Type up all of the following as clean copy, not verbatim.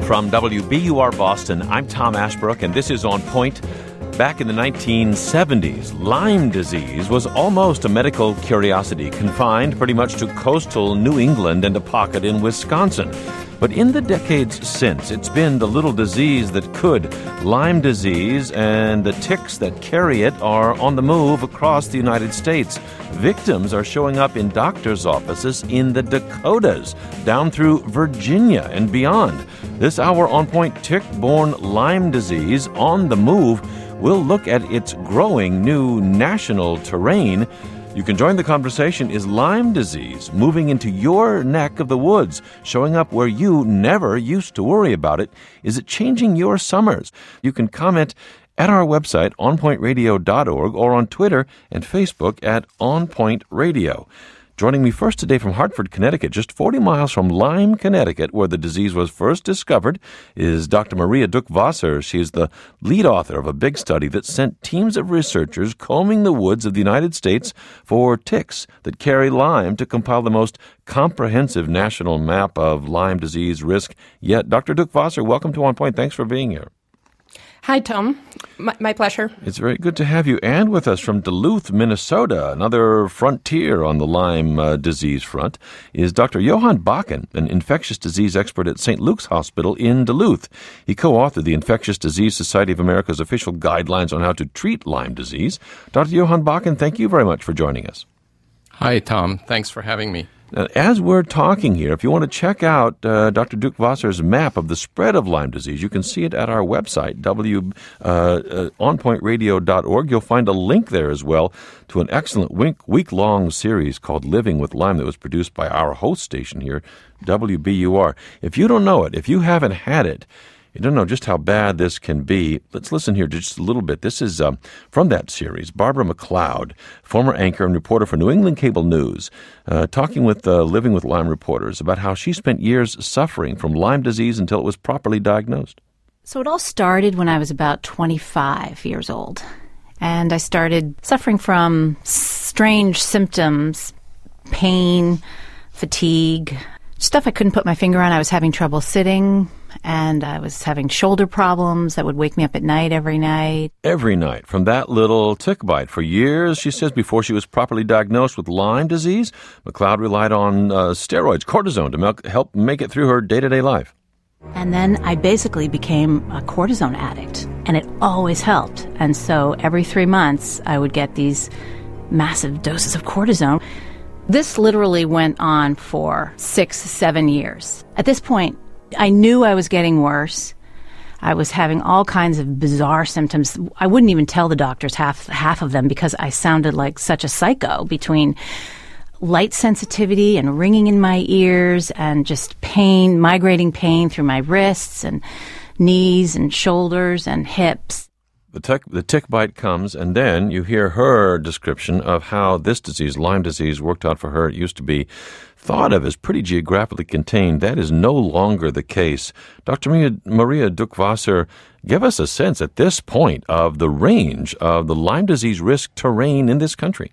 From WBUR Boston, I'm Tom Ashbrook, and this is On Point. Back in the 1970s, Lyme disease was almost a medical curiosity, confined pretty much to coastal New England and a pocket in Wisconsin. But in the decades since, it's been the little disease that could. Lyme disease and the ticks that carry it are on the move across the United States. Victims are showing up in doctors' offices in the Dakotas, down through Virginia and beyond. This hour On Point, tick-borne Lyme disease on the move. We'll look at its growing new national terrain. You can join the conversation. Is Lyme disease moving into your neck of the woods, showing up where you never used to worry about it? Is it changing your summers? You can comment at our website, onpointradio.org, or on Twitter and Facebook at onpointradio. Joining me first today from Hartford, Connecticut, just 40 miles from Lyme, Connecticut, where the disease was first discovered, is Dr. Maria Duck-Wasser. She is the lead author of a big study that sent teams of researchers combing the woods of the United States for ticks that carry Lyme to compile the most comprehensive national map of Lyme disease risk yet. Dr. Duck-Wasser, welcome to On Point. Thanks for being here. Hi, Tom. My pleasure. It's very good to have you. And with us from Duluth, Minnesota, another frontier on the Lyme disease front, is Dr. Johan Bakken, an infectious disease expert at St. Luke's Hospital in Duluth. He co-authored the Infectious Disease Society of America's official guidelines on how to treat Lyme disease. Dr. Johan Bakken, thank you very much for joining us. Hi, Tom. Thanks for having me. As we're talking here, if you want to check out Dr. Duck-Wasser's map of the spread of Lyme disease, you can see it at our website, onpointradio.org. You'll find a link there as well to an excellent week-long series called Living with Lyme that was produced by our host station here, WBUR. If you don't know it, if you haven't had it, you don't know just how bad this can be. Let's listen here just a little bit. This is from that series, Barbara McLeod, former anchor and reporter for New England Cable News, talking with Living with Lyme reporters about how she spent years suffering from Lyme disease until it was properly diagnosed. So it all started when I was about 25 years old, and I started suffering from strange symptoms, pain, fatigue, stuff I couldn't put my finger on. I was having trouble sitting, and I was having shoulder problems that would wake me up at night every night. Every night from that little tick bite. For years, she says, before she was properly diagnosed with Lyme disease, McLeod relied on steroids, cortisone, to help make it through her day-to-day life. And then I basically became a cortisone addict, and it always helped. And so every 3 months, I would get these massive doses of cortisone. This literally went on for 6-7 years. At this point, I knew I was getting worse. I was having all kinds of bizarre symptoms. I wouldn't even tell the doctors half of them because I sounded like such a psycho, between light sensitivity and ringing in my ears and just pain, migrating pain through my wrists and knees and shoulders and hips. The tick bite comes, and then you hear her description of how this disease, Lyme disease, worked out for her. It used to be thought of as pretty geographically contained. That is no longer the case. Dr. Maria Duck-Wasser, give us a sense at this point of the range of the Lyme disease risk terrain in this country.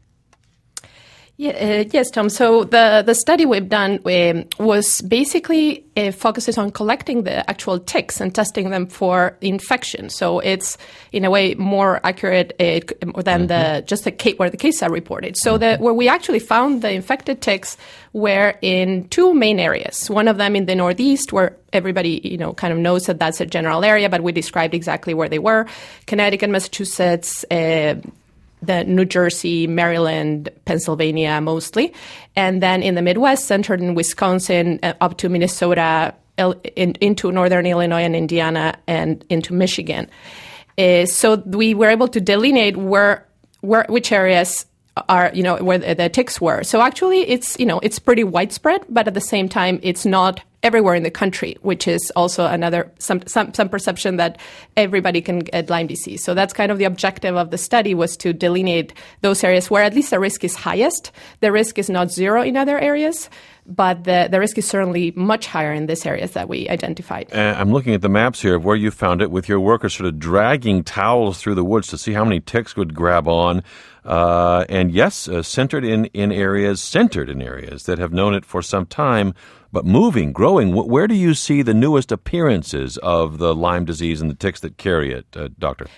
Yes, Tom. So the study we've done was basically focuses on collecting the actual ticks and testing them for infection. So it's in a way more accurate than just the case where the cases are reported. So where we actually found the infected ticks were in two main areas. One of them in the Northeast, where everybody kind of knows that that's a general area, but we described exactly where they were: Connecticut, Massachusetts, the New Jersey, Maryland, Pennsylvania mostly. And then in the Midwest, centered in Wisconsin, up to Minnesota, into northern Illinois and Indiana, and into Michigan. So we were able to delineate which areas are, where the ticks were. So actually it's pretty widespread, but at the same time, it's not everywhere in the country, which is also another some perception that everybody can get Lyme disease. So that's kind of the objective of the study, was to delineate those areas where at least the risk is highest. The risk is not zero in other areas, but the risk is certainly much higher in these areas that we identified. I'm looking at the maps here of where you found it, with your workers sort of dragging towels through the woods to see how many ticks would grab on. And yes, centered in areas that have known it for some time, but moving, growing. Where do you see the newest appearances of the Lyme disease and the ticks that carry it, Doctor?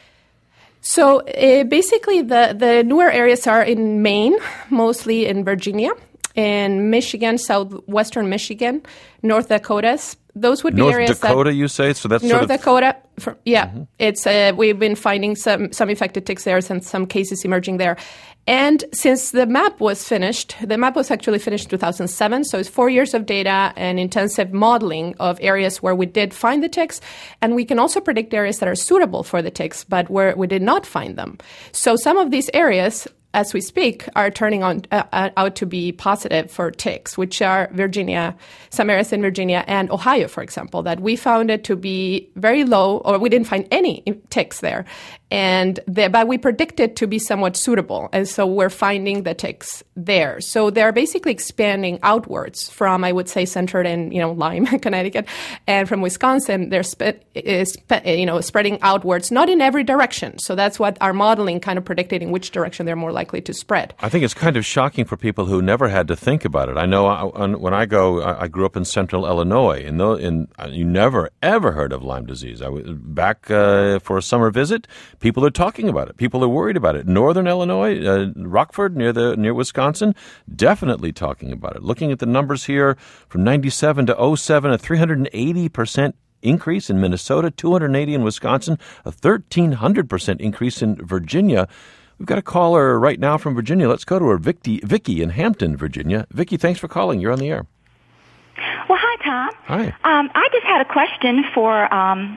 So basically the newer areas are in Maine, mostly in Virginia, in Michigan, southwestern Michigan, North Dakotas. Those would be areas North Dakota, you say? So that's North sort of... Dakota, It's we've been finding some infected ticks there and some cases emerging there. And since the map was actually finished in 2007, so it's 4 years of data and intensive modeling of areas where we did find the ticks, and we can also predict areas that are suitable for the ticks, but where we did not find them. So some of these areas, as we speak, are turning out to be positive for ticks, which are Virginia, some areas in Virginia and Ohio, for example, that we found it to be very low, or we didn't find any ticks there. But we predicted to be somewhat suitable, and so we're finding the ticks there. So they're basically expanding outwards from, I would say, centered in Lyme, Connecticut, and from Wisconsin. They're spreading outwards, not in every direction. So that's what our modeling kind of predicted, in which direction they're more likely to spread. I think it's kind of shocking for people who never had to think about it. I know when I grew up in central Illinois, and you never ever heard of Lyme disease. I was back for a summer visit. People are talking about it. People are worried about it. Northern Illinois, Rockford, near Wisconsin, definitely talking about it. Looking at the numbers here from 97 to 07, a 380% increase in Minnesota, 280 in Wisconsin, a 1,300% increase in Virginia. We've got a caller right now from Virginia. Let's go to her, Vicky in Hampton, Virginia. Vicky, thanks for calling. You're on the air. Well, hi, Tom. Hi. I just had a question for,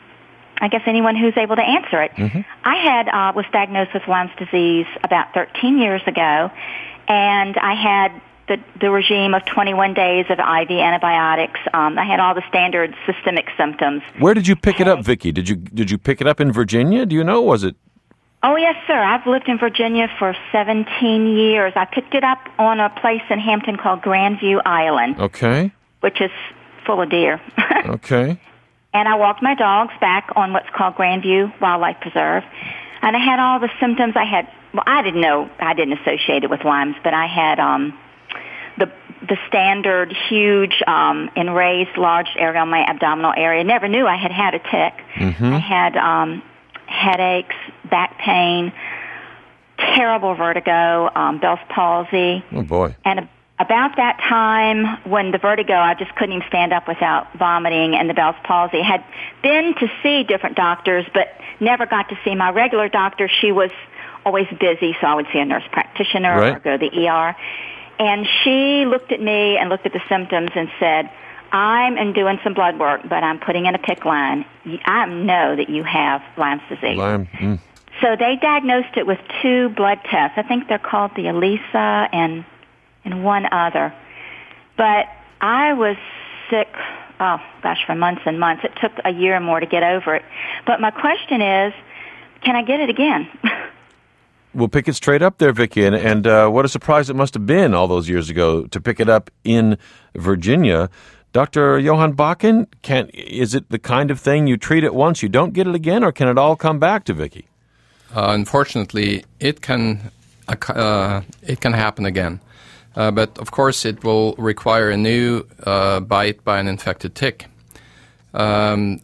I guess, anyone who's able to answer it. Mm-hmm. I was diagnosed with Lyme's disease about 13 years ago, and I had the regime of 21 days of IV antibiotics. I had all the standard systemic symptoms. Where did you pick it up, Vicky? Did you pick it up in Virginia? Do you know? Was it? Oh, yes, sir. I've lived in Virginia for 17 years. I picked it up on a place in Hampton called Grandview Island. Okay. Which is full of deer. Okay. And I walked my dogs back on what's called Grandview Wildlife Preserve. And I had all the symptoms I had. Well, I didn't associate it with Lyme's, but I had the standard huge enraged large area on my abdominal area. Never knew I had a tick. Mm-hmm. I had headaches, back pain, terrible vertigo, Bell's palsy. Oh, boy. And about that time, when the vertigo, I just couldn't even stand up without vomiting, and the Bell's palsy, I had been to see different doctors, but never got to see my regular doctor. She was always busy, so I would see a nurse practitioner Right. or go to the ER. And she looked at me and looked at the symptoms and said, I'm doing some blood work, but I'm putting in a PICC line. I know that you have Lyme's disease. Lyme. Mm. So they diagnosed it with 2 blood tests. I think they're called the ELISA and one other. But I was sick, for months and months. It took a year or more to get over it. But my question is, can I get it again? We'll pick it straight up there, Vicky. And what a surprise it must have been all those years ago to pick it up in Virginia. Dr. Johan Bakken, is it the kind of thing you treat it once, you don't get it again, or can it all come back to Vicky? Unfortunately, it can happen again. But, of course, it will require a new bite by an infected tick. The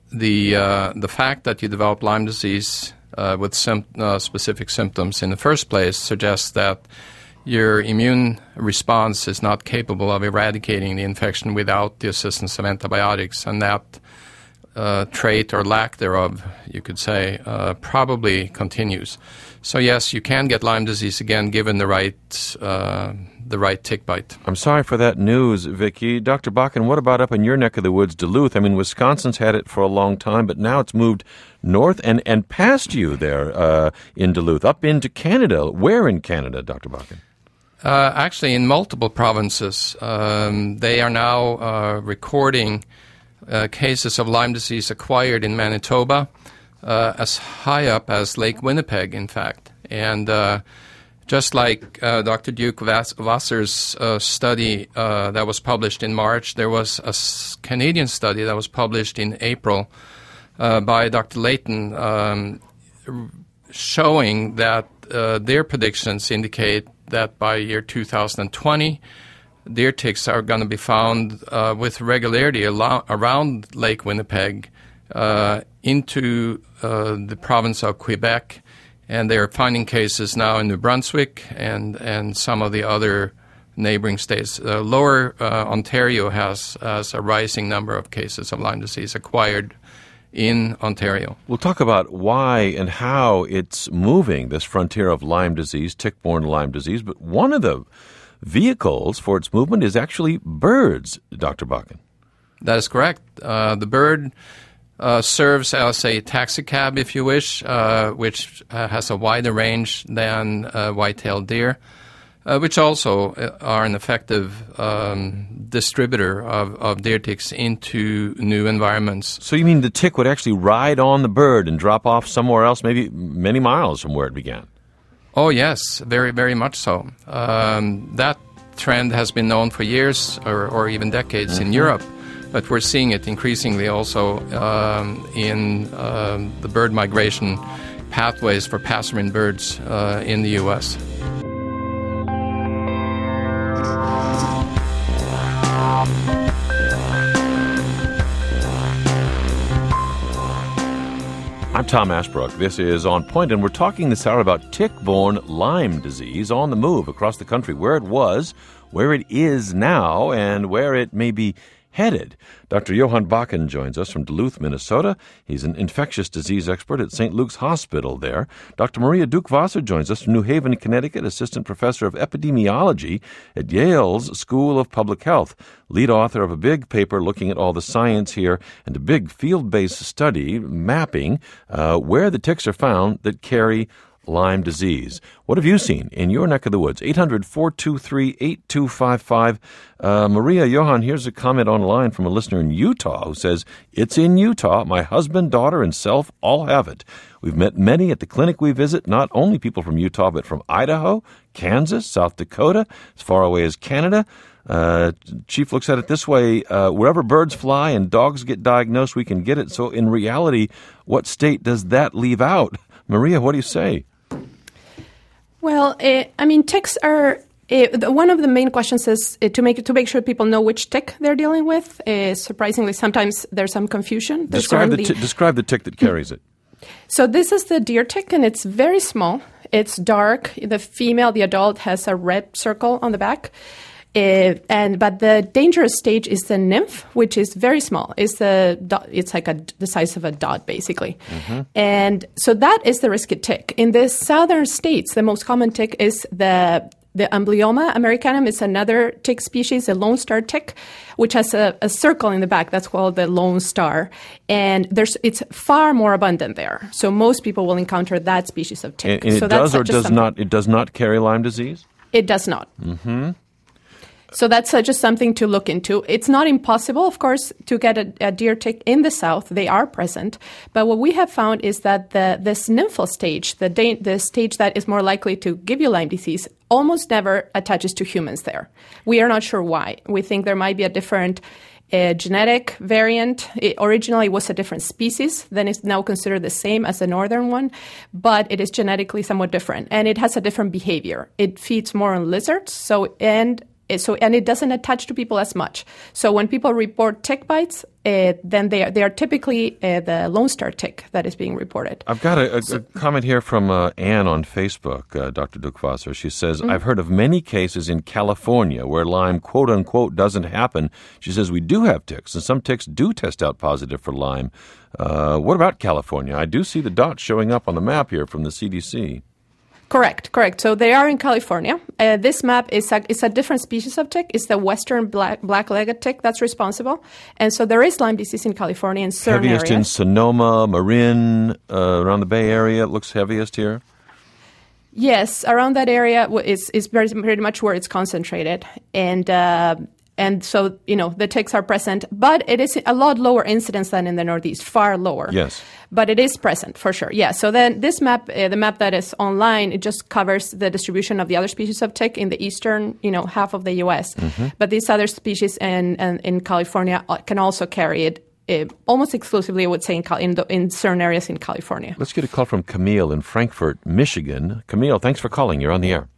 fact that you develop Lyme disease with specific symptoms in the first place suggests that your immune response is not capable of eradicating the infection without the assistance of antibiotics, and that trait or lack thereof, you could say, probably continues. So yes, you can get Lyme disease again given the right tick bite. I'm sorry for that news, Vicky. Dr. Bakken, what about up in your neck of the woods, Duluth? I mean, Wisconsin's had it for a long time, but now it's moved north and past you there in Duluth, up into Canada. Where in Canada, Dr. Bakken? Actually, in multiple provinces. They are now recording cases of Lyme disease acquired in Manitoba, as high up as Lake Winnipeg, in fact. And just like Dr. Duke Wasser's study that was published in March, there was a Canadian study that was published in April by Dr. Layton showing that their predictions indicate that by year 2020, deer ticks are going to be found with regularity around Lake Winnipeg into the province of Quebec, and they're finding cases now in New Brunswick and some of the other neighboring states. Lower Ontario has a rising number of cases of Lyme disease acquired in Ontario. We'll talk about why and how it's moving, this frontier of Lyme disease, tick-borne Lyme disease, but one of the vehicles for its movement is actually birds, Dr. Bakken. That is correct. The bird serves as a taxi cab, if you wish, which has a wider range than white-tailed deer, which also are an effective distributor of deer ticks into new environments. So you mean the tick would actually ride on the bird and drop off somewhere else, maybe many miles from where it began? Oh, yes, very, very much so. That trend has been known for years or even decades in Europe, but we're seeing it increasingly also in the bird migration pathways for passerine birds in the U.S. I'm Tom Ashbrook. This is On Point, and we're talking this hour about tick-borne Lyme disease on the move across the country, where it was, where it is now, and where it may be headed. Dr. Johan Bakken joins us from Duluth, Minnesota. He's an infectious disease expert at St. Luke's Hospital there. Dr. Maria Duke-Wasser joins us from New Haven, Connecticut, assistant professor of epidemiology at Yale's School of Public Health, lead author of a big paper looking at all the science here and a big field-based study mapping where the ticks are found that carry Lyme disease. What have you seen in your neck of the woods? 800-423-8255. Maria, Johan, here's a comment online from a listener in Utah who says, "It's in Utah. My husband, daughter, and self all have it. We've met many at the clinic we visit, not only people from Utah, but from Idaho, Kansas, South Dakota, as far away as Canada." Chief looks at it this way, wherever birds fly and dogs get diagnosed, we can get it. So in reality, what state does that leave out? Maria, what do you say? Well, ticks are one of the main questions is to make sure people know which tick they're dealing with. Surprisingly, sometimes there's some confusion. Describe the tick that carries it. So this is the deer tick, and it's very small. It's dark. The adult, has a red circle on the back. But the dangerous stage is the nymph, which is very small. It's like the size of a dot, basically. Mm-hmm. And so that is the risky tick. In the southern states, the most common tick is the Amblyomma americanum. It's another tick species, a lone star tick, which has a circle in the back. That's called the lone star. And it's far more abundant there. So most people will encounter that species of tick. And it does not carry Lyme disease? It does not. Mm-hmm. So that's just something to look into. It's not impossible, of course, to get a deer tick in the south. They are present. But what we have found is that this nymphal stage, the stage that is more likely to give you Lyme disease, almost never attaches to humans there. We are not sure why. We think there might be a different genetic variant. It originally was a different species, then it's now considered the same as the northern one, but it is genetically somewhat different, and it has a different behavior. It feeds more on lizards, and it doesn't attach to people as much. So when people report tick bites, then they are typically the Lone Star tick that is being reported. I've got a comment here from Anne on Facebook, Dr. Duke-Wasser. She says, I've heard of many cases in California where Lyme, quote-unquote, doesn't happen. She says, we do have ticks, and some ticks do test out positive for Lyme. What about California? I do see the dots showing up on the map here from the CDC. Correct. So they are in California. This map is a different species of tick. It's the western black-legged tick that's responsible. And so there is Lyme disease in California in certain areas. Heaviest in Sonoma, Marin, around the Bay Area. It looks heaviest here. Yes, around that area is pretty much where it's concentrated. And so, the ticks are present, but it is a lot lower incidence than in the Northeast, far lower. Yes. But it is present, for sure. Yeah, so then this map, the map that is online, it just covers the distribution of the other species of tick in the eastern, half of the U.S. Mm-hmm. But these other species in California can also carry it almost exclusively, I would say, in certain areas in California. Let's get a call from Camille in Frankfort, Michigan. Camille, thanks for calling. You're on the air.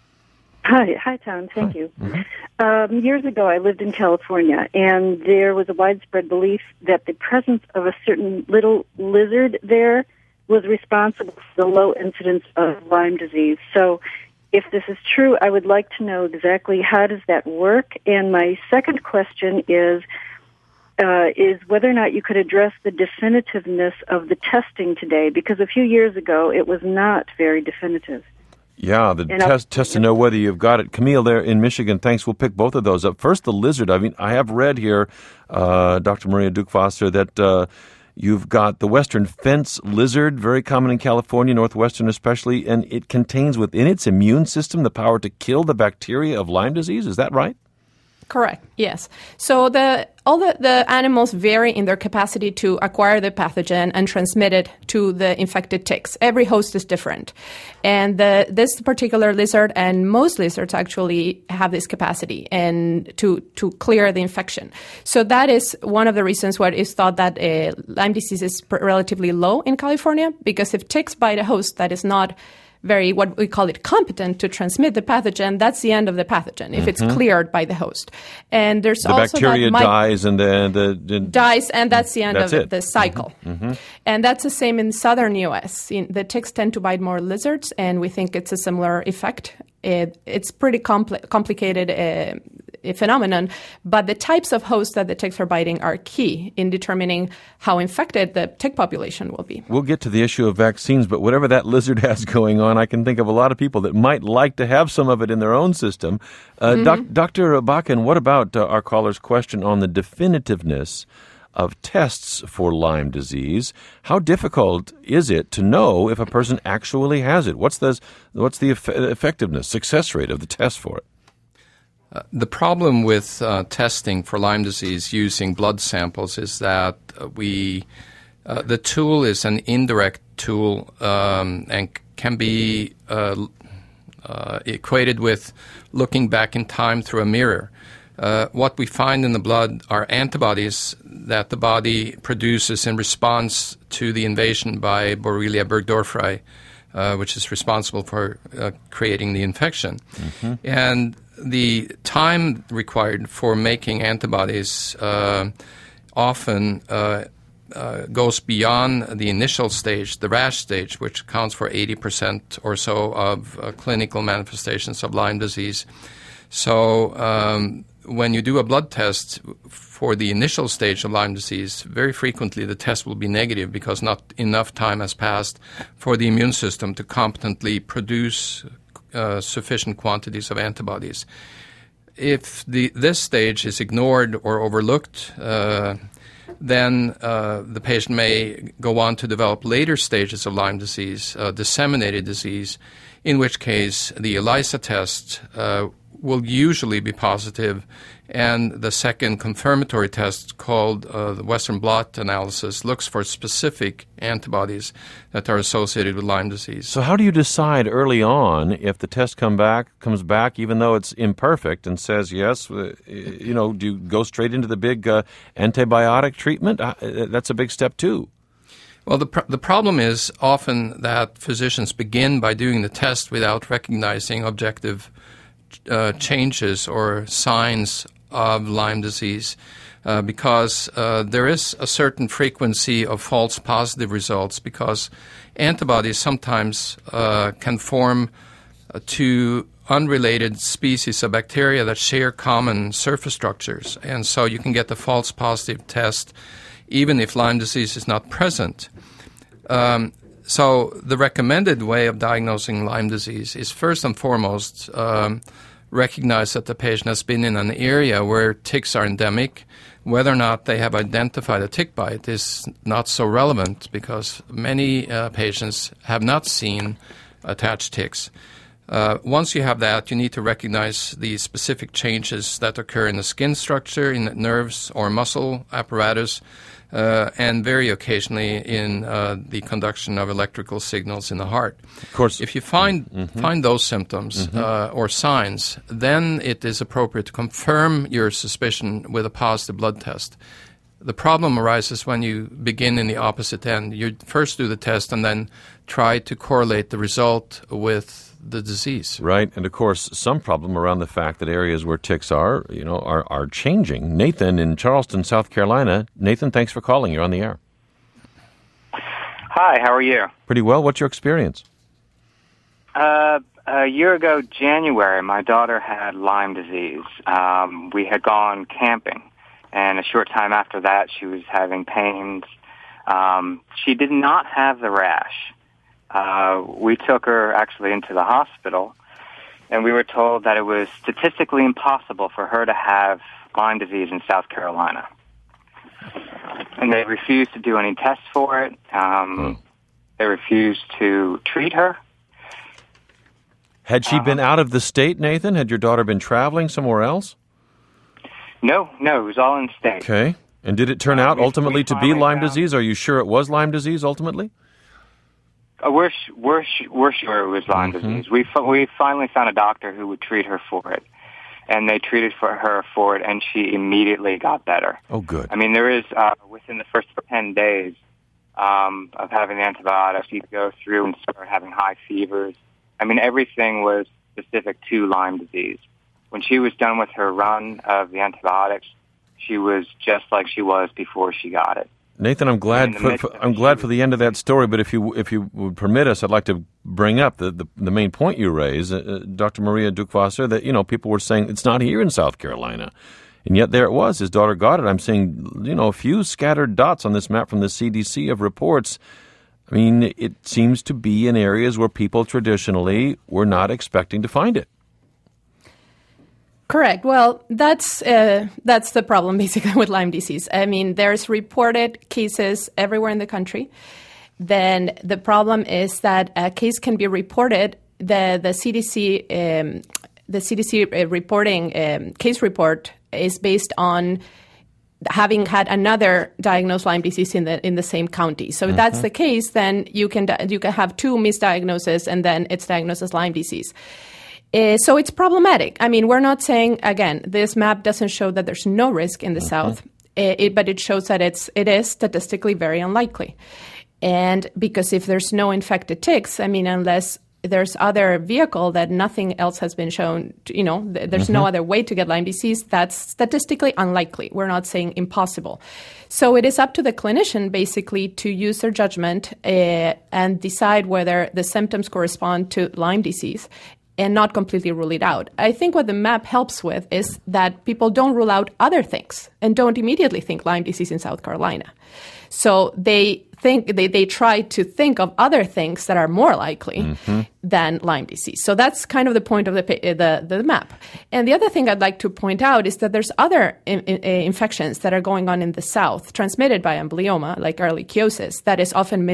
Hi, Tom. Thank you. Years ago, I lived in California, and there was a widespread belief that the presence of a certain little lizard there was responsible for the low incidence of Lyme disease. So if this is true, I would like to know exactly how does that work. And my second question is whether or not you could address the definitiveness of the testing today, because a few years ago it was not very definitive. Yeah, the test to know whether you've got it. Camille there in Michigan, thanks. We'll pick both of those up. First, the lizard. I mean, I have read here, Dr. Maria Duke-Foster, that you've got the western fence lizard, very common in California, northwestern especially, and it contains within its immune system the power to kill the bacteria of Lyme disease. Is that right? Correct. Yes. So all the animals vary in their capacity to acquire the pathogen and transmit it to the infected ticks. Every host is different, and this particular lizard and most lizards actually have this capacity and to clear the infection. So that is one of the reasons why it's thought that Lyme disease is relatively low in California, because if ticks bite a host that is not very, what we call it, competent to transmit the pathogen, that's the end of the pathogen if it's cleared by the host. And there's the also bacteria dies and dies, and that's the end of the cycle. Mm-hmm. And that's the same in southern U.S. The ticks tend to bite more lizards, and we think it's a similar effect. It's pretty complicated phenomenon, but the types of hosts that the ticks are biting are key in determining how infected the tick population will be. We'll get to the issue of vaccines, but whatever that lizard has going on, I can think of a lot of people that might like to have some of it in their own system. Dr. Bakken, what about our caller's question on the definitiveness of tests for Lyme disease? How difficult is it to know if a person actually has it? What's the effectiveness, success rate of the test for it? The problem with testing for Lyme disease using blood samples is that the tool is an indirect tool and can be equated with looking back in time through a mirror. What we find in the blood are antibodies that the body produces in response to the invasion by Borrelia burgdorferi, which is responsible for creating the infection. Mm-hmm. And the time required for making antibodies often goes beyond the initial stage, the rash stage, which accounts for 80% or so of clinical manifestations of Lyme disease. So when you do a blood test for the initial stage of Lyme disease, very frequently the test will be negative because not enough time has passed for the immune system to competently produce sufficient quantities of antibodies. If this stage is ignored or overlooked, then the patient may go on to develop later stages of Lyme disease, disseminated disease, in which case the ELISA test will usually be positive, and the second confirmatory test called the Western blot analysis looks for specific antibodies that are associated with Lyme disease. So how do you decide early on if the test comes back, even though it's imperfect, and says yes? Do you go straight into the big antibiotic treatment? That's a big step too. Well, the problem is often that physicians begin by doing the test without recognizing objective changes or signs of Lyme disease because there is a certain frequency of false positive results because antibodies sometimes can form to unrelated species of bacteria that share common surface structures. And so you can get the false positive test even if Lyme disease is not present. So the recommended way of diagnosing Lyme disease is first and foremost recognize that the patient has been in an area where ticks are endemic. Whether or not they have identified a tick bite is not so relevant because many patients have not seen attached ticks. Once you have that, you need to recognize the specific changes that occur in the skin structure, in the nerves or muscle apparatus, and very occasionally in the conduction of electrical signals in the heart. Of course, if you find those symptoms or signs, then it is appropriate to confirm your suspicion with a positive blood test. The problem arises when you begin in the opposite end. You first do the test and then try to correlate the result with the disease. Right, and of course, some problem around the fact that areas where ticks are changing. Nathan in Charleston, South Carolina. Nathan, thanks for calling. You're on the air. Hi, how are you? Pretty well. What's your experience? A year ago, January, my daughter had Lyme disease. We had gone camping, and a short time after that, she was having pains. She did not have the rash. We took her actually into the hospital, and we were told that it was statistically impossible for her to have Lyme disease in South Carolina. And they refused to do any tests for it. They refused to treat her. Had she been out of the state, Nathan? Had your daughter been traveling somewhere else? No, it was all in state. Okay. And did it turn out ultimately to be Lyme disease? Are you sure it was Lyme disease ultimately? We're sure it was Lyme disease. We finally found a doctor who would treat her for it, and they treated her for it, and she immediately got better. Oh, good. I mean, there is within the first 10 days of having the antibiotics, she'd go through and start having high fevers. I mean, everything was specific to Lyme disease. When she was done with her run of the antibiotics, she was just like she was before she got it. Nathan, I'm glad for the end of that story. But if you would permit us, I'd like to bring up the main point you raised, Dr. Maria Duckwasser, that people were saying it's not here in South Carolina, and yet there it was. His daughter got it. I'm seeing a few scattered dots on this map from the CDC of reports. I mean, it seems to be in areas where people traditionally were not expecting to find it. Correct. Well, that's the problem basically with Lyme disease. I mean, there's reported cases everywhere in the country. Then the problem is that a case can be reported. The CDC reporting case report is based on having had another diagnosed Lyme disease in the same county. So if that's the case, then you can have two misdiagnoses, and then it's diagnosed as Lyme disease. So it's problematic. I mean, we're not saying, again, this map doesn't show that there's no risk in the South, but it shows that it is statistically very unlikely. And because if there's no infected ticks, I mean, unless there's other vehicle that nothing else has been shown, there's no other way to get Lyme disease, that's statistically unlikely. We're not saying impossible. So it is up to the clinician basically to use their judgment and decide whether the symptoms correspond to Lyme disease and not completely rule it out. I think what the map helps with is that people don't rule out other things and don't immediately think Lyme disease in South Carolina. So they try to think of other things that are more likely than Lyme disease. So that's kind of the point of the map. And the other thing I'd like to point out is that there's other infections that are going on in the South transmitted by amblyoma, like ehrlichiosis, that is often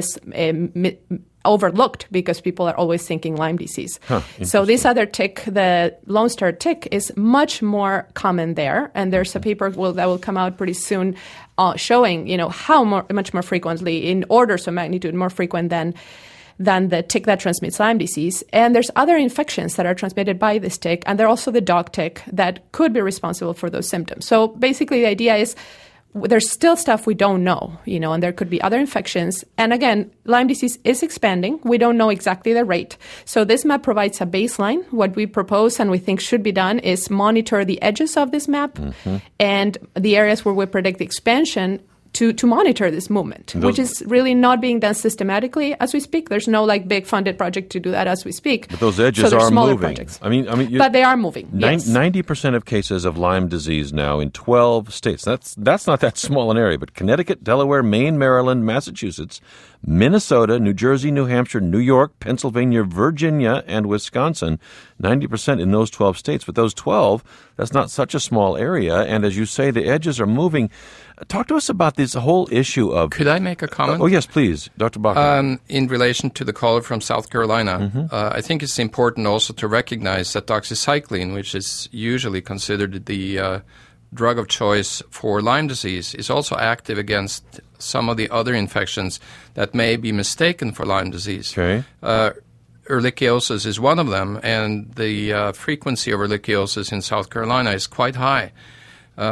overlooked because people are always thinking Lyme disease. So this other tick, the Lone Star tick, is much more common there. And there's a paper that will come out pretty soon showing, how much more frequently, in orders of magnitude, more frequent than the tick that transmits Lyme disease. And there's other infections that are transmitted by this tick, and they're also the dog tick that could be responsible for those symptoms. So basically the idea is there's still stuff we don't know, and there could be other infections. And again, Lyme disease is expanding. We don't know exactly the rate. So this map provides a baseline. What we propose and we think should be done is monitor the edges of this map and the areas where we predict the expansion to monitor this movement, which is really not being done systematically as we speak. There's no big funded project to do that as we speak. But those edges are moving. Projects. I mean, but they are moving. 90% of cases of Lyme disease now in 12 states. That's not that small an area, but Connecticut, Delaware, Maine, Maryland, Massachusetts, Minnesota, New Jersey, New Hampshire, New York, Pennsylvania, Virginia, and Wisconsin. 90% in those 12 states. But those 12, that's not such a small area. And as you say, the edges are moving. Talk to us about this whole issue of... Could I make a comment? Oh, yes, please, Dr. Bakker. In relation to the caller from South Carolina, I think it's important also to recognize that doxycycline, which is usually considered the drug of choice for Lyme disease, is also active against some of the other infections that may be mistaken for Lyme disease. Okay. Ehrlichiosis is one of them, and the frequency of ehrlichiosis in South Carolina is quite high.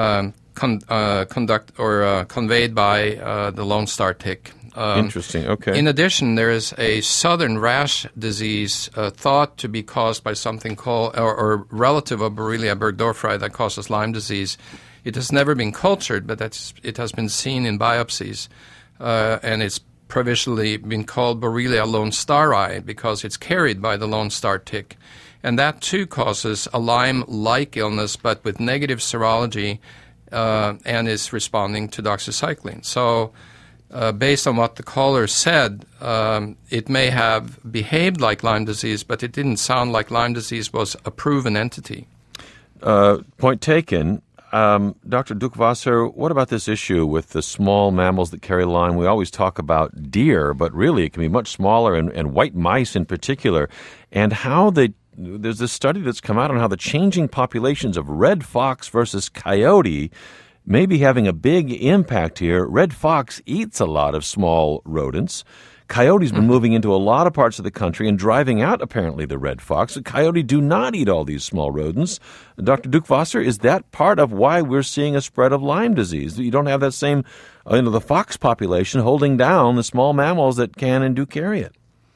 conveyed by the Lone Star tick. Interesting. Okay. In addition, there is a southern rash disease thought to be caused by something called, or relative of Borrelia burgdorferi that causes Lyme disease. It has never been cultured, but it has been seen in biopsies, and it's provisionally been called Borrelia lone stari because it's carried by the Lone Star tick. And that too causes a Lyme-like illness, but with negative serology, and is responding to doxycycline. So, based on what the caller said, it may have behaved like Lyme disease, but it didn't sound like Lyme disease was a proven entity. Point taken. Dr. Duckwasser, what about this issue with the small mammals that carry Lyme? We always talk about deer, but really it can be much smaller, and white mice in particular, and how there's this study that's come out on how the changing populations of red fox versus coyote may be having a big impact here. Red fox eats a lot of small rodents. Coyote's been moving into a lot of parts of the country and driving out, apparently, the red fox. The coyote do not eat all these small rodents. Dr. Duckwasser, is that part of why we're seeing a spread of Lyme disease? You don't have that same, the fox population holding down the small mammals that can and do carry it.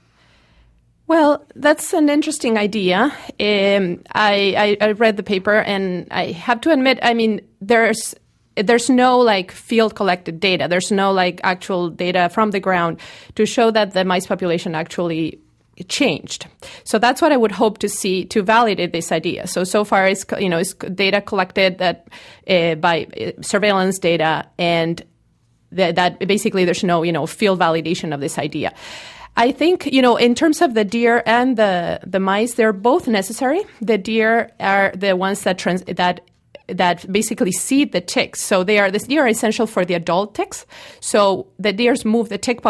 Well, that's an interesting idea. I read the paper, and I have to admit, there's no field collected data. There's no actual data from the ground to show that the mice population actually changed. So that's what I would hope to see to validate this idea. So far it's data collected that by surveillance data, and that basically there's no field validation of this idea. I think, in terms of the deer and the mice, they're both necessary. The deer are the ones that basically seed the ticks. So the deer are essential for the adult ticks. So the deers move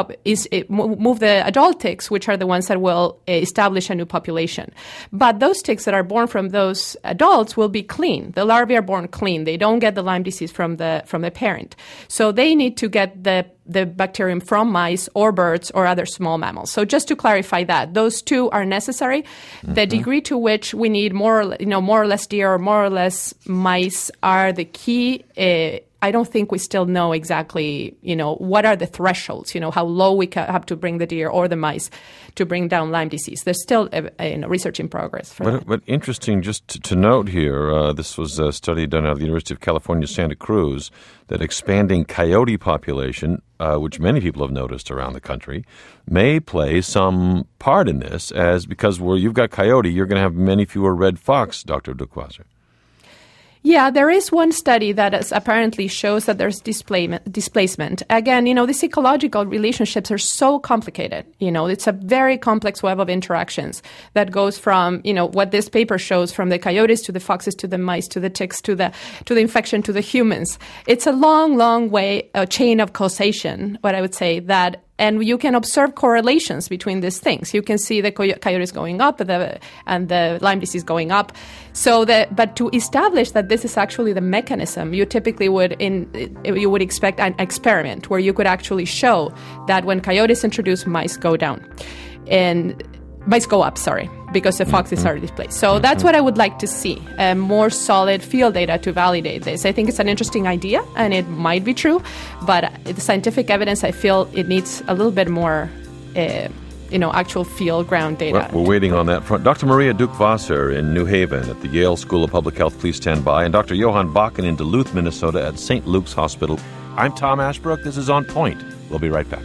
move the adult ticks, which are the ones that will establish a new population. But those ticks that are born from those adults will be clean. The larvae are born clean. They don't get the Lyme disease from the parent. So they need to get the bacterium from mice or birds or other small mammals. So just to clarify that, those two are necessary. Mm-hmm. The degree to which we need more or less deer or more or less mice are the key. I don't think we still know exactly, what are the thresholds, how low we have to bring the deer or the mice to bring down Lyme disease. There's still research in progress for that. But interesting, just to note here, this was a study done out of the University of California, Santa Cruz, that expanding coyote population, which many people have noticed around the country, may play some part in this, because where you've got coyote, you're going to have many fewer red fox, Dr. Duckwasser. Yeah, there is one study that apparently shows that there's displacement. Again, these ecological relationships are so complicated. It's a very complex web of interactions that goes from, what this paper shows, from the coyotes to the foxes to the mice to the ticks to the infection to the humans. It's a long, long way, a chain of causation, what I would say, and you can observe correlations between these things. You can see the coyotes going up and the Lyme disease going up. But to establish that this is actually the mechanism, you typically would expect an experiment where you could actually show that when coyotes introduce, mice go down. And mice go up, because the foxes are displaced. So that's what I would like to see, more solid field data to validate this. I think it's an interesting idea, and it might be true, but the scientific evidence, I feel it needs a little bit more, actual field ground data. Well, we're waiting on that front. Dr. Maria Duckwasser in New Haven at the Yale School of Public Health, please stand by, and Dr. Johan Bakken in Duluth, Minnesota at St. Luke's Hospital. I'm Tom Ashbrook. This is On Point. We'll be right back.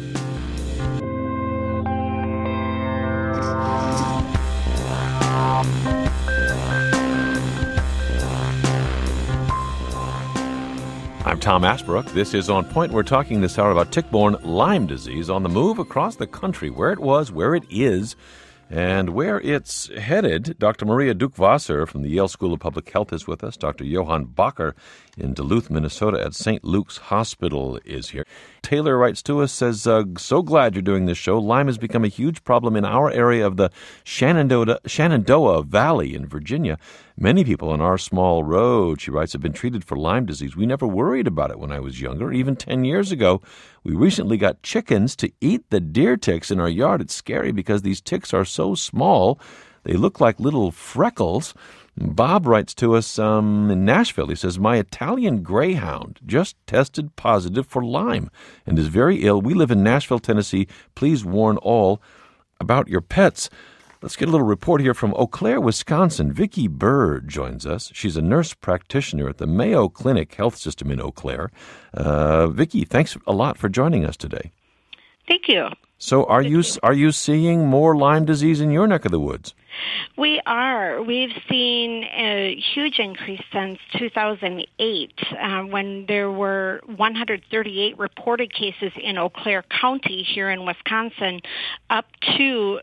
I'm Tom Ashbrook. This is On Point. We're talking this hour about tick-borne Lyme disease on the move across the country, where it was, where it is, and where it's headed. Dr. Maria Duckwasser from the Yale School of Public Health is with us. Dr. Johan Bakker in Duluth, Minnesota at St. Luke's Hospital is here. Taylor writes to us, says, so glad you're doing this show. Lyme has become a huge problem in our area of the Shenandoah Valley in Virginia. Many people on our small road, she writes, have been treated for Lyme disease. We never worried about it when I was younger, even 10 years ago. We recently got chickens to eat the deer ticks in our yard. It's scary because these ticks are so small. They look like little freckles. Bob writes to us in Nashville. He says, my Italian greyhound just tested positive for Lyme and is very ill. We live in Nashville, Tennessee. Please warn all about your pets. Let's get a little report here from Eau Claire, Wisconsin. Vicki Burr joins us. She's a nurse practitioner at the Mayo Clinic Health System in Eau Claire. Vicki, thanks a lot for joining us today. Thank you. So are you seeing more Lyme disease in your neck of the woods? We are. We've seen a huge increase since 2008 when there were 138 reported cases in Eau Claire County here in Wisconsin, up to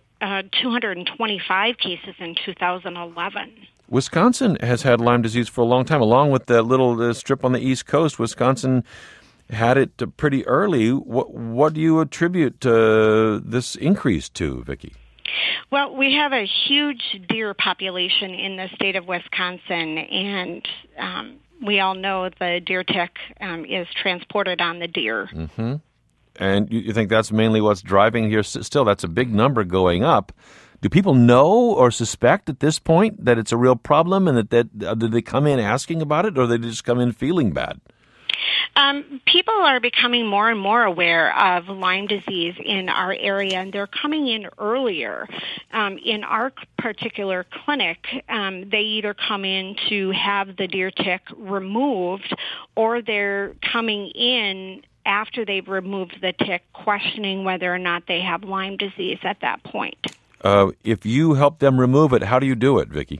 225 cases in 2011. Wisconsin has had Lyme disease for a long time. Along with the little strip on the East Coast, Wisconsin had it pretty early. What do you attribute this increase to, Vicki? Well, we have a huge deer population in the state of Wisconsin, and we all know the deer tick is transported on the deer. Mm-hmm. And you think that's mainly what's driving here? Still, that's a big number going up. Do people know or suspect at this point that it's a real problem, and that do they come in asking about it, or do they just come in feeling bad? People are becoming more and more aware of Lyme disease in our area, and they're coming in earlier. In our particular clinic, they either come in to have the deer tick removed, or they're coming in after they've removed the tick, questioning whether or not they have Lyme disease at that point. If you help them remove it, how do you do it, Vicki?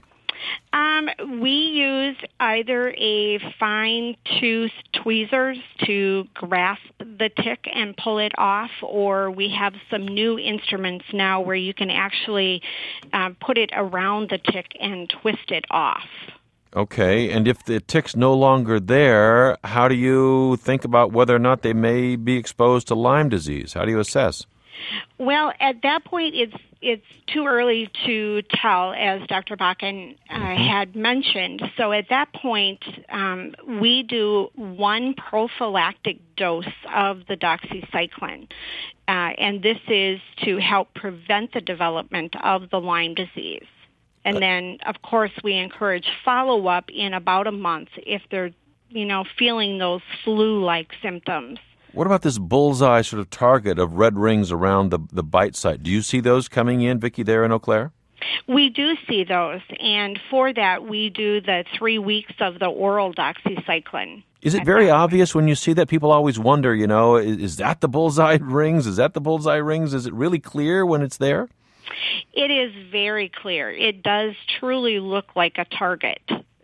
We use either a fine-tooth tweezers to grasp the tick and pull it off, or we have some new instruments now where you can actually put it around the tick and twist it off. Okay, and if the tick's no longer there, how do you think about whether or not they may be exposed to Lyme disease? How do you assess? Well, at that point, it's too early to tell, as Dr. Bakken had mentioned. So at that point, we do one prophylactic dose of the doxycycline, and this is to help prevent the development of the Lyme disease. And then, of course, we encourage follow-up in about a month if they're, feeling those flu-like symptoms. What about this bullseye sort of target of red rings around the bite site? Do you see those coming in, Vicki, there in Eau Claire? We do see those, and for that, we do the 3 weeks of the oral doxycycline. Is it very obvious when you see that? People always wonder, is that the bullseye rings? Is that the bullseye rings? Is it really clear when it's there? It is very clear. It does truly look like a target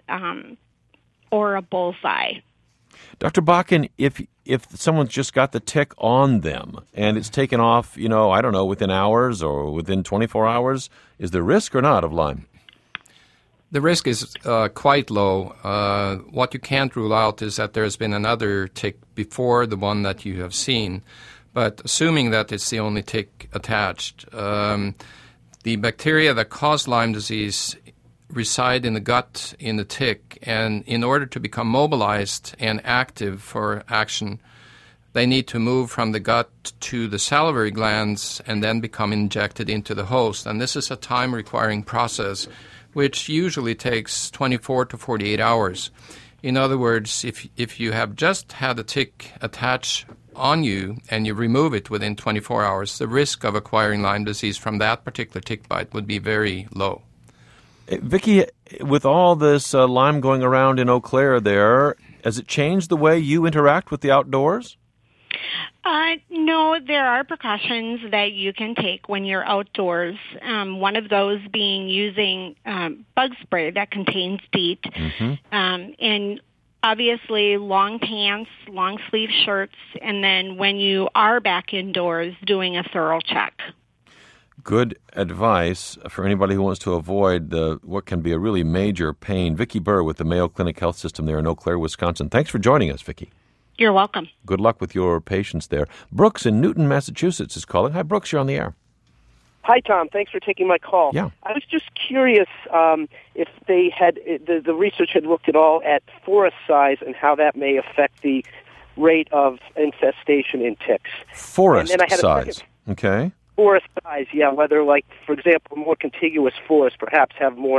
or a bullseye. Dr. Bakken, if someone's just got the tick on them and it's taken off, within hours or within 24 hours, is there risk or not of Lyme? The risk is quite low. What you can't rule out is that there's been another tick before the one that you have seen. But assuming that it's the only tick attached, the bacteria that cause Lyme disease reside in the gut in the tick, and in order to become mobilized and active for action, they need to move from the gut to the salivary glands and then become injected into the host. And this is a time-requiring process, which usually takes 24 to 48 hours. In other words, if you have just had a tick attach on you and you remove it within 24 hours, the risk of acquiring Lyme disease from that particular tick bite would be very low. Vicki, with all this Lyme going around in Eau Claire there, has it changed the way you interact with the outdoors? No, there are precautions that you can take when you're outdoors. One of those being using bug spray that contains DEET, and obviously long pants, long sleeve shirts, and then when you are back indoors, doing a thorough check. Good advice for anybody who wants to avoid what can be a really major pain. Vicki Burr with the Mayo Clinic Health System there in Eau Claire, Wisconsin. Thanks for joining us, Vicki. You're welcome. Good luck with your patients there. Brooks in Newton, Massachusetts is calling. Hi, Brooks, you're on the air. Hi, Tom. Thanks for taking my call. Yeah. I was just curious if they had the research had looked at all at forest size and how that may affect the rate of infestation in ticks. Forest size. Okay. Forest size, yeah. Whether, like, for example, more contiguous forests perhaps have more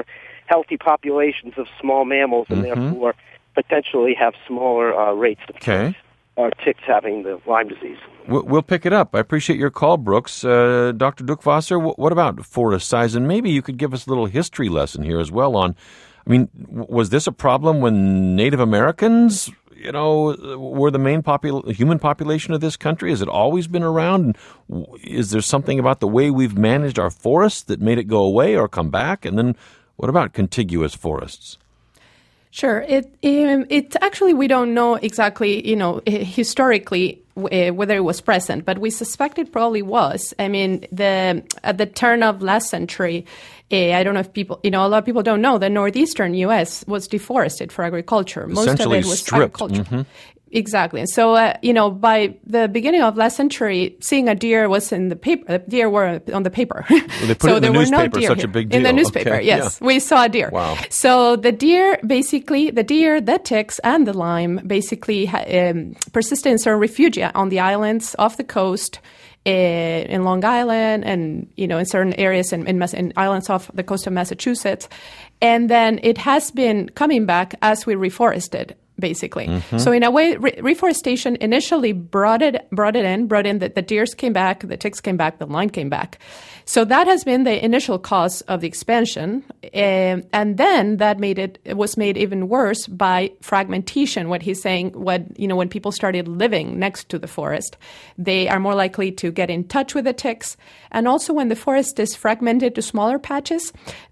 healthy populations of small mammals, and therefore potentially have smaller rates of ticks having the Lyme disease. We'll pick it up. I appreciate your call, Brooks. Dr. Duckwasser, what about forest size? And maybe you could give us a little history lesson here as well on, I mean, was this a problem when Native Americans, were the main human population of this country? Has it always been around? And is there something about the way we've managed our forests that made it go away or come back? And then what about contiguous forests? Sure. It actually, we don't know exactly, historically whether it was present, but we suspect it probably was. I mean, at the turn of last century, I don't know if people, a lot of people don't know, the northeastern U.S. was deforested for agriculture. Most of it was stripped. agriculture. Exactly. And so, by the beginning of last century, seeing a deer was in the paper. The deer were on the paper. Well, they put so it in there the were no newspaper, deer such here. a big deal. In the newspaper, okay. yes. Yeah. We saw a deer. Wow. So the deer, the ticks, and the Lyme basically persisted in certain refugia on the islands off the coast, in Long Island, and in certain areas in islands off the coast of Massachusetts. And then it has been coming back as we reforested, basically. So in a way, reforestation initially brought in the deers came back, the ticks came back, the Lyme came back. So that has been the initial cause of the expansion. And then that was made even worse by fragmentation. What he's saying, when people started living next to the forest, they are more likely to get in touch with the ticks. And also when the forest is fragmented to smaller patches,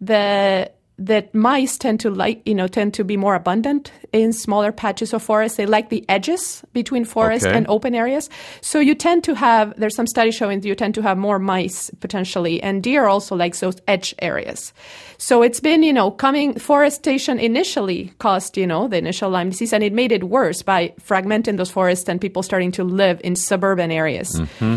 that mice tend to be more abundant in smaller patches of forest. They like the edges between forest and open areas. So you tend to have, there's some studies showing you tend to have more mice potentially, and deer also likes those edge areas. So it's been, forestation initially caused, the initial Lyme disease, and it made it worse by fragmenting those forests and people starting to live in suburban areas. Right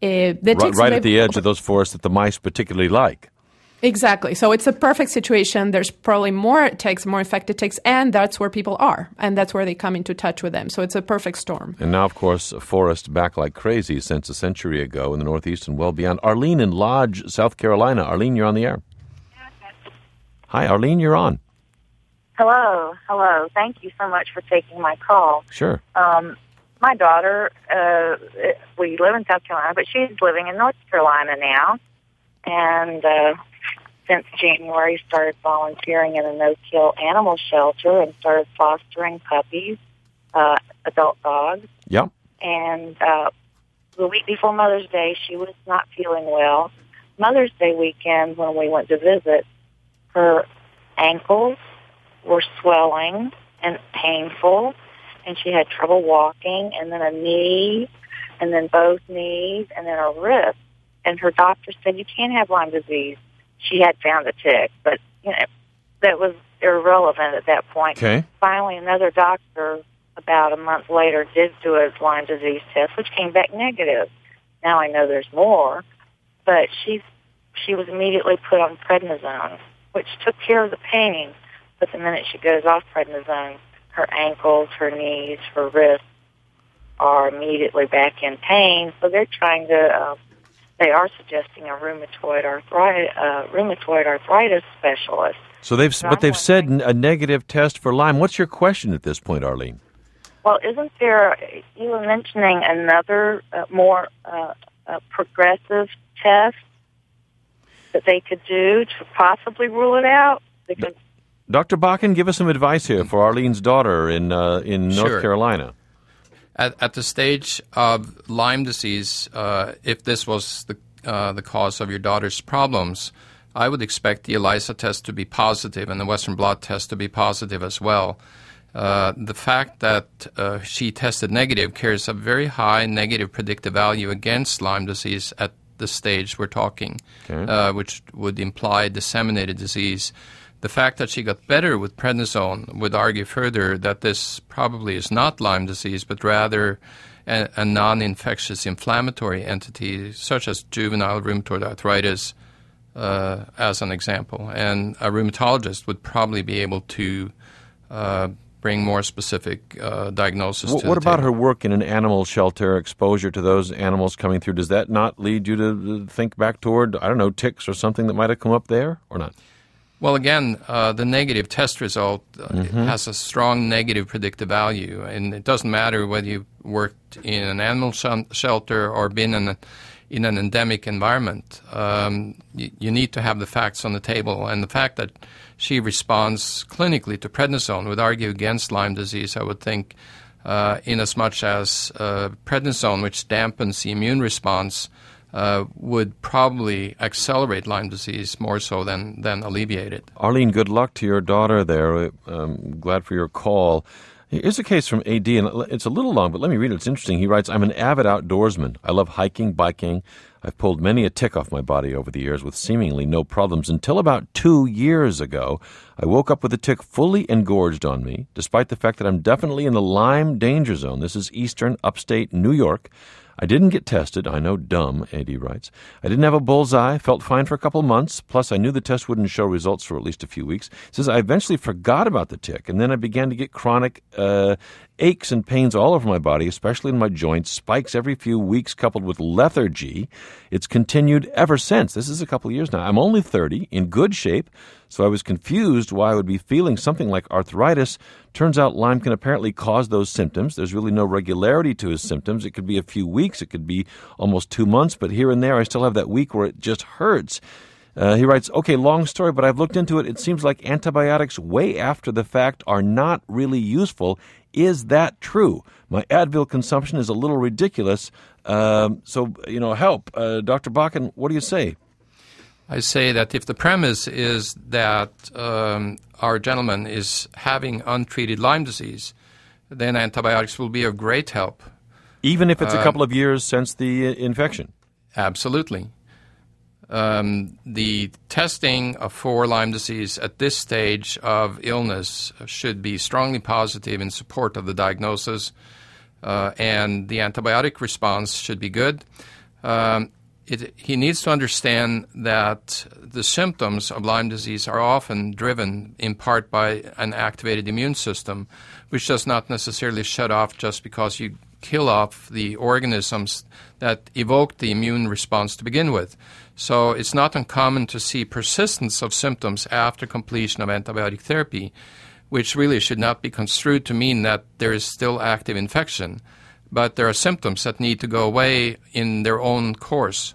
at the edge of those forests that the mice particularly like. Exactly. So it's a perfect situation. There's probably more ticks, more infected ticks, and that's where people are, and that's where they come into touch with them. So it's a perfect storm. And now, of course, forest back like crazy since a century ago in the Northeast and well beyond. Arlene in Lodge, South Carolina. Arlene, you're on the air. Hi, Arlene, you're on. Hello. Thank you so much for taking my call. Sure. My daughter, we live in South Carolina, but she's living in North Carolina now, and since January started volunteering in a no-kill animal shelter and started fostering puppies, adult dogs. Yep. And the week before Mother's Day, she was not feeling well. Mother's Day weekend, when we went to visit, her ankles were swelling and painful, and she had trouble walking, and then a knee, and then both knees, and then a wrist. And her doctor said, you can't have Lyme disease. She had found a tick, but that was irrelevant at that point. Okay. Finally, another doctor, about a month later, did do a Lyme disease test, which came back negative. Now I know there's more, but she was immediately put on prednisone, which took care of the pain. But the minute she goes off prednisone, her ankles, her knees, her wrists are immediately back in pain. So they're trying to. They are suggesting a rheumatoid arthritis specialist. So they've said a negative test for Lyme. What's your question at this point, Arlene? Well, isn't there? You were mentioning another more progressive test that they could do to possibly rule it out. Because Dr. Bakken, give us some advice here for Arlene's daughter in North Carolina. At the stage of Lyme disease, if this was the cause of your daughter's problems, I would expect the ELISA test to be positive and the Western blot test to be positive as well. The fact that she tested negative carries a very high negative predictive value against Lyme disease at the stage we're talking, which would imply disseminated disease. The fact that she got better with prednisone would argue further that this probably is not Lyme disease, but rather a non-infectious inflammatory entity, such as juvenile rheumatoid arthritis, as an example. And a rheumatologist would probably be able to bring more specific diagnosis to the table. What about her work in an animal shelter, exposure to those animals coming through? Does that not lead you to think back toward, ticks or something that might have come up there, or not? Well, again, the negative test result has a strong negative predictive value, and it doesn't matter whether you worked in an animal shelter or been in an endemic environment. You need to have the facts on the table, and the fact that she responds clinically to prednisone would argue against Lyme disease, I would think, in as much as prednisone, which dampens the immune response, would probably accelerate Lyme disease more so than alleviate it. Arlene, good luck to your daughter there. I'm glad for your call. Here's a case from AD, and it's a little long, but let me read it. It's interesting. He writes, I'm an avid outdoorsman. I love hiking, biking. I've pulled many a tick off my body over the years with seemingly no problems until about 2 years ago. I woke up with a tick fully engorged on me, despite the fact that I'm definitely in the Lyme danger zone. This is eastern upstate New York. I didn't get tested. I know, dumb, AD writes. I didn't have a bullseye, felt fine for a couple months, plus I knew the test wouldn't show results for at least a few weeks. He says, I eventually forgot about the tick, and then I began to get chronic aches and pains all over my body, especially in my joints, spikes every few weeks coupled with lethargy. It's continued ever since. This is a couple of years now. I'm only 30, in good shape, so I was confused why I would be feeling something like arthritis. Turns out Lyme can apparently cause those symptoms. There's really no regularity to his symptoms. It could be a few weeks. It could be almost 2 months. But here and there, I still have that week where it just hurts. He writes, okay, long story, but I've looked into it. It seems like antibiotics way after the fact are not really useful. Is that true? My Advil consumption is a little ridiculous. Help. Dr. Bakken, what do you say? I say that if the premise is that our gentleman is having untreated Lyme disease, then antibiotics will be of great help. Even if it's a couple of years since the infection? Absolutely. The testing for Lyme disease at this stage of illness should be strongly positive in support of the diagnosis, and the antibiotic response should be good. He needs to understand that the symptoms of Lyme disease are often driven in part by an activated immune system, which does not necessarily shut off just because you kill off the organisms that evoke the immune response to begin with. So it's not uncommon to see persistence of symptoms after completion of antibiotic therapy, which really should not be construed to mean that there is still active infection. But there are symptoms that need to go away in their own course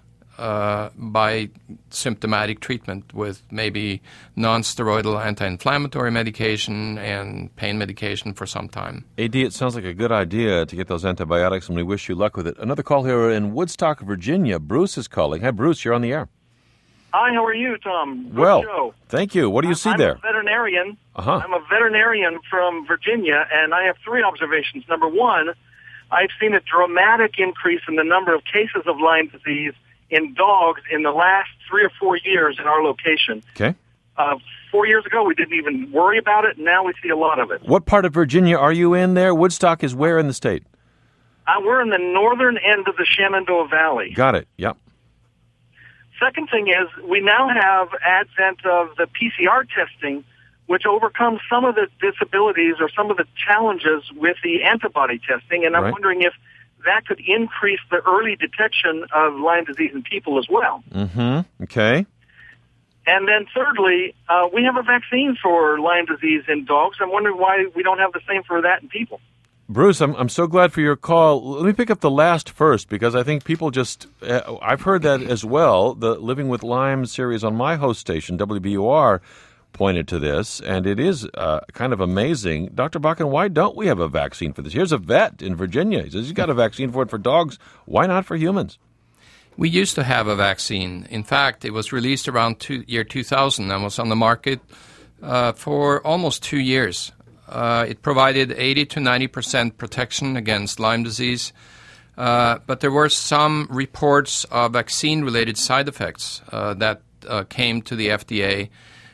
by symptomatic treatment with maybe non-steroidal anti-inflammatory medication and pain medication for some time. AD, it sounds like a good idea to get those antibiotics, and we wish you luck with it. Another call here in Woodstock, Virginia. Bruce is calling. Hi, Bruce. You're on the air. Hi, how are you, Tom? Good well, show. Thank you. What do you see there? I'm a veterinarian. Uh-huh. I'm a veterinarian from Virginia, and I have 3 observations. Number 1, I've seen a dramatic increase in the number of cases of Lyme disease in dogs in the last 3 or 4 years in our location. Okay. 4 years ago, we didn't even worry about it, and now we see a lot of it. What part of Virginia are you in there? Woodstock is where in the state? We're in the northern end of the Shenandoah Valley. Got it. Yep. Second thing is, we now have advent of the PCR testing, which overcomes some of the disabilities or some of the challenges with the antibody testing, and I'm wondering if that could increase the early detection of Lyme disease in people as well. Mm-hmm. Okay. And then thirdly, we have a vaccine for Lyme disease in dogs. I'm wondering why we don't have the same for that in people. Bruce, I'm so glad for your call. Let me pick up the last first, because I think people just I've heard that as well. The Living with Lyme series on my host station, WBUR, pointed to this, and it is kind of amazing. Dr. Bakken, why don't we have a vaccine for this? Here's a vet in Virginia. He says he's got a vaccine for it for dogs. Why not for humans? We used to have a vaccine. In fact, it was released around year 2000 and was on the market for almost 2 years. It provided 80 to 90% protection against Lyme disease, but there were some reports of vaccine-related side effects that came to the FDA.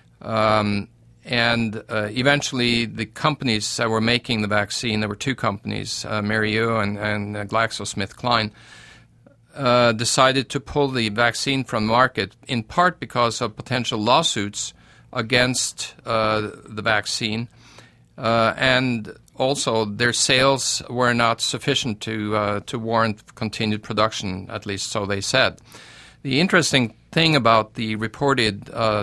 Eventually, the companies that were making the vaccine, there were 2 companies, Merrieux and GlaxoSmithKline, decided to pull the vaccine from the market, in part because of potential lawsuits against the vaccine, and also their sales were not sufficient to warrant continued production, at least so they said. The interesting thing about the reported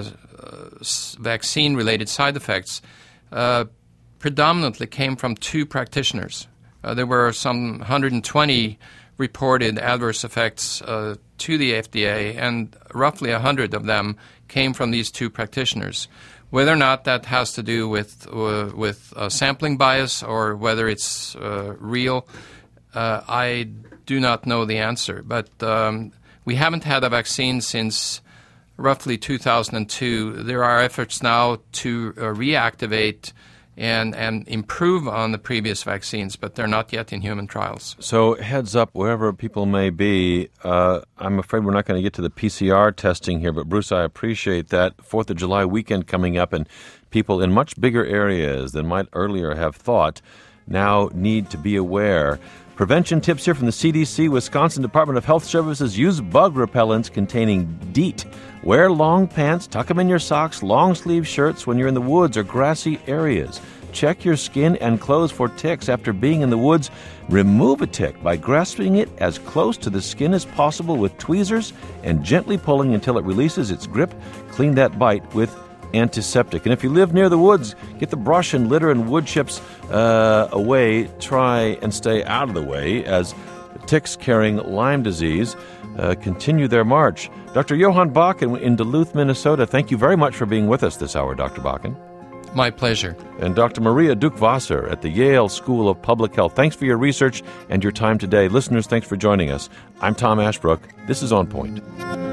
vaccine-related side effects predominantly came from 2 practitioners. There were some 120 reported adverse effects to the FDA, and roughly 100 of them came from these 2 practitioners. Whether or not that has to do with sampling bias or whether it's real, I do not know the answer. But we haven't had a vaccine since roughly 2002. There are efforts now to reactivate and improve on the previous vaccines, but they're not yet in human trials. So heads up, wherever people may be, I'm afraid we're not going to get to the PCR testing here, but Bruce, I appreciate that. 4th of July weekend coming up, and people in much bigger areas than might earlier have thought now need to be aware. Prevention tips here from the CDC. Wisconsin Department of Health Services. Use bug repellents containing DEET. Wear long pants, tuck them in your socks, long-sleeve shirts when you're in the woods or grassy areas. Check your skin and clothes for ticks after being in the woods. Remove a tick by grasping it as close to the skin as possible with tweezers and gently pulling until it releases its grip. Clean that bite with antiseptic. And if you live near the woods, get the brush and litter and wood chips away. Try and stay out of the way as ticks carrying Lyme disease continue their march. Dr. Johan Bakken in Duluth, Minnesota, thank you very much for being with us this hour, Dr. Bakken. My pleasure. And Dr. Maria Duke-Wasser at the Yale School of Public Health. Thanks for your research and your time today. Listeners, thanks for joining us. I'm Tom Ashbrook. This is On Point.